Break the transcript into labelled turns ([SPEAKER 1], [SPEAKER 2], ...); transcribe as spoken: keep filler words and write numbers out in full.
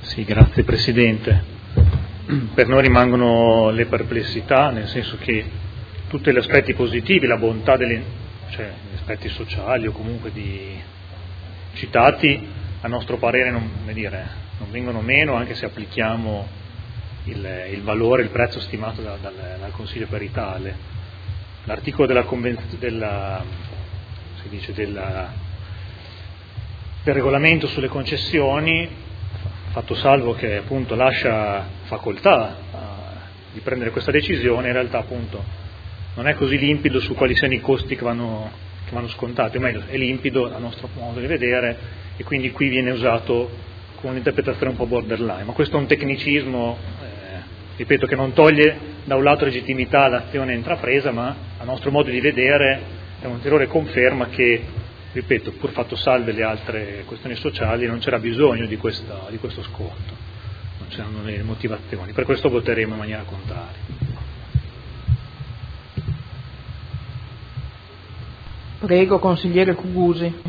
[SPEAKER 1] Sì, grazie Presidente. Per noi rimangono le perplessità, nel senso che tutti gli aspetti positivi, la bontà delle, cioè gli aspetti sociali o comunque di, citati, a nostro parere non, come dire, non vengono meno, anche se applichiamo il, il valore, il prezzo stimato da, dal, dal Consiglio Peritale. L'articolo della convenzione della, si dice, della, del regolamento sulle concessioni, fatto salvo che appunto lascia facoltà uh, di prendere questa decisione, in realtà appunto non è così limpido su quali siano i costi che vanno, che vanno scontati, o meglio è limpido a nostro modo di vedere, e quindi qui viene usato con un'interpretazione un po' borderline, ma questo è un tecnicismo, eh, ripeto, che non toglie da un lato legittimità all'azione intrapresa, ma a nostro modo di vedere è un'ulteriore conferma che, ripeto, pur fatto salve le altre questioni sociali, non c'era bisogno di, questa, di questo sconto, non c'erano le motivazioni, per questo voteremo in maniera contraria.
[SPEAKER 2] Prego, consigliere Cugusi.